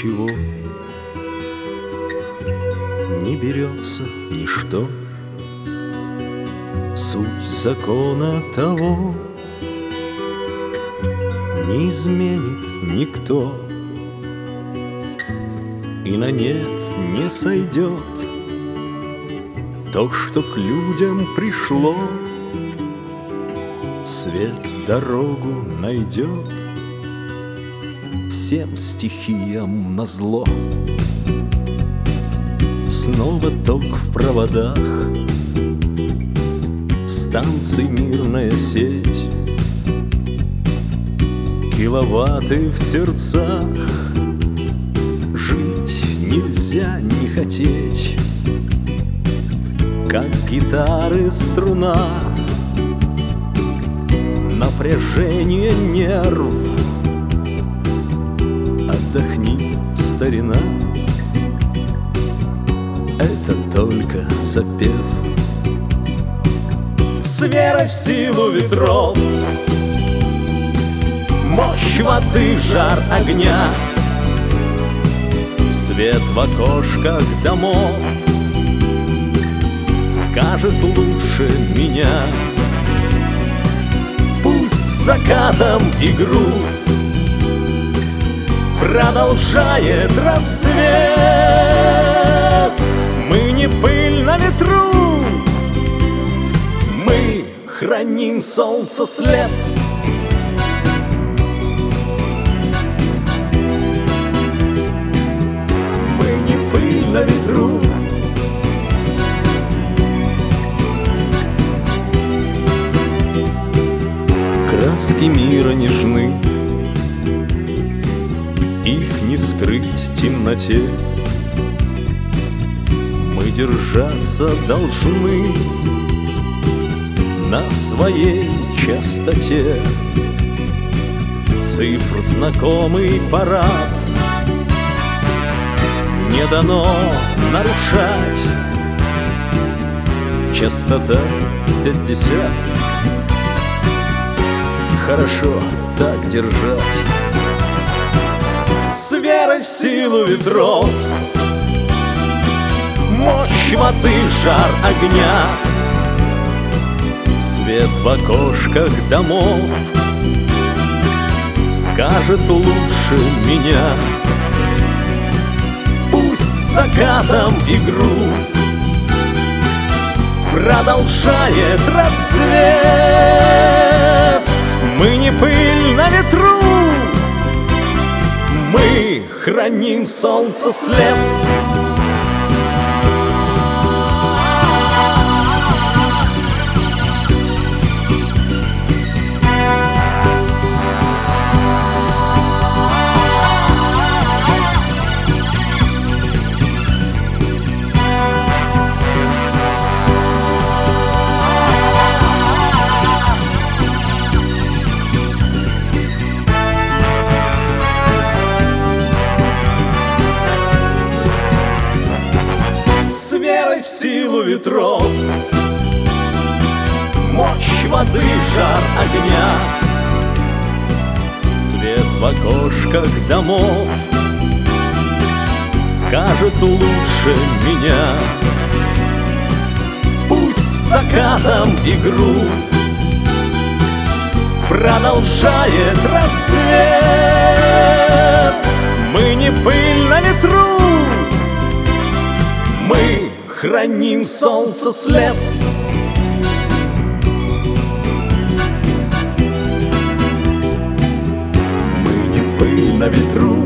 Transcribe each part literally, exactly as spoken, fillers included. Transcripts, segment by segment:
ничего, не берется ничто. Суть закона того не изменит никто, и на нет не сойдет то, что к людям пришло. Свет дорогу найдет всем стихиям назло. Снова ток в проводах, станций мирная сеть, киловатты в сердцах. Жить нельзя не хотеть, как гитары струна, напряжение нерв. Отдохни, старина, это только запев. С верой в силу ветров, мощь воды, жар огня, свет в окошках домов скажет лучше меня. Пусть с закатом игру продолжает рассвет. Мы не пыль на ветру, мы храним солнце след. Мы не пыль на ветру, краски мира нежны, их не скрыть в темноте. Мы держаться должны на своей частоте. Цифр знакомый парад не дано нарушать. Частота пятьдесят, хорошо так держать. С верой в силу ветров, мощь воды, жар огня, свет в окошках домов скажет лучше меня. Пусть с закатом игру продолжает рассвет. Мы не пыль на ветру, мы храним солнце след. В силу ветров, мощь воды, жар огня, свет в окошках домов скажет лучше меня. Пусть с закатом игру продолжает рассвет. Мы не пыль на ветру, мы храним солнце след. Мы не пыль на ветру,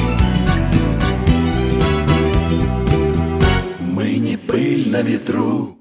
мы не пыль на ветру.